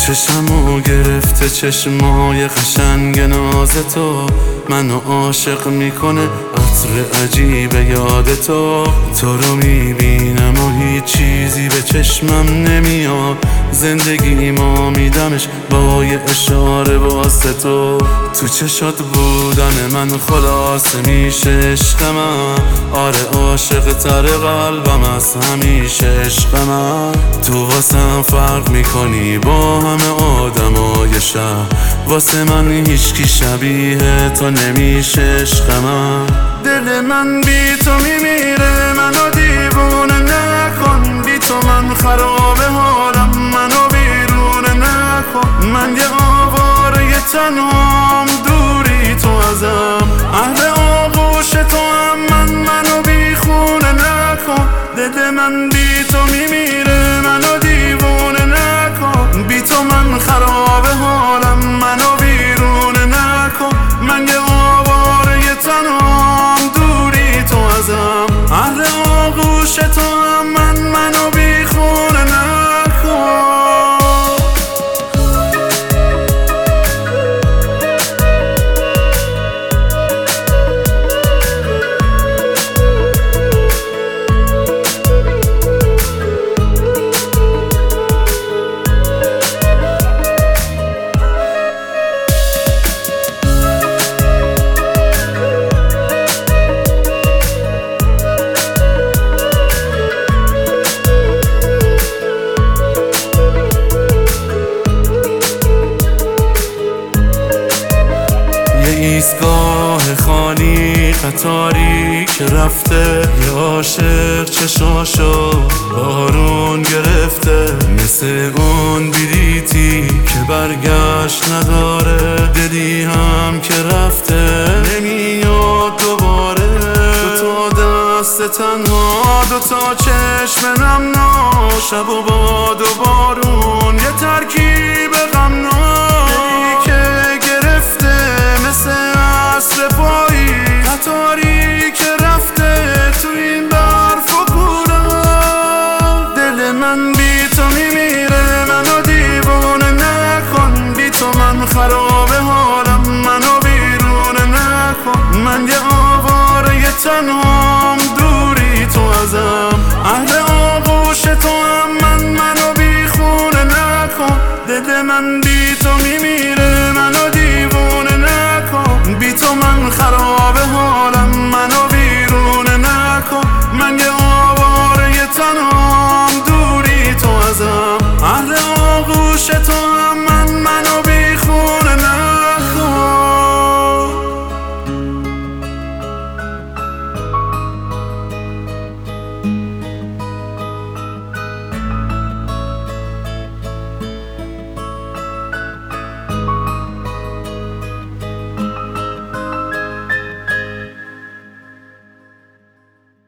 چشمو گرفته چشمای قشنگ ناز تو، منو عاشق میکنه عطر عجیب یاد تو. تو رو میبینم و هیچ چیزی به چشمم نمیاد، زندگی ما میدمش با یه اشاره واسه تو. تو چشات بودن من خلاصه میشه عشق من، آره عاشق تر قلبم از همیشه عشق من. تو واسم فرق میکنی با همه آدمای شهر، واسه من هیچکی شبیه تو نمیشه عشق من. دل من بی تو میمیره، منو دیوونه نکن، بی تو من خراب حالم، منو بیرونه نکن. من یه آواره تنهام، دوری تو ازم، اهل آغوش تو هم، منو بی خونه نکن. دل من بی تو میمیره، منو دیوونه نکن، بی تو من خراب حالم، منو بیرونه نکن. من یه آواره تنهام، دوری تو ازم، اهل آغوش تو هم، منو بی خونه نکن. ایستگاه خالی قطاری که رفته، یه عاشق چشاشو بارون گرفته، مثل اون بلیتی که برگشت نداره، دلی هم که رفته نمیاد دوباره. دوتا دست تنها، دوتا چشم نمنا، شب و باد و بارون، یه ترکیب غمناک، دلی که گرفته مثل عصر پایی، قطاری که رفته تو این برف و کوره. دل من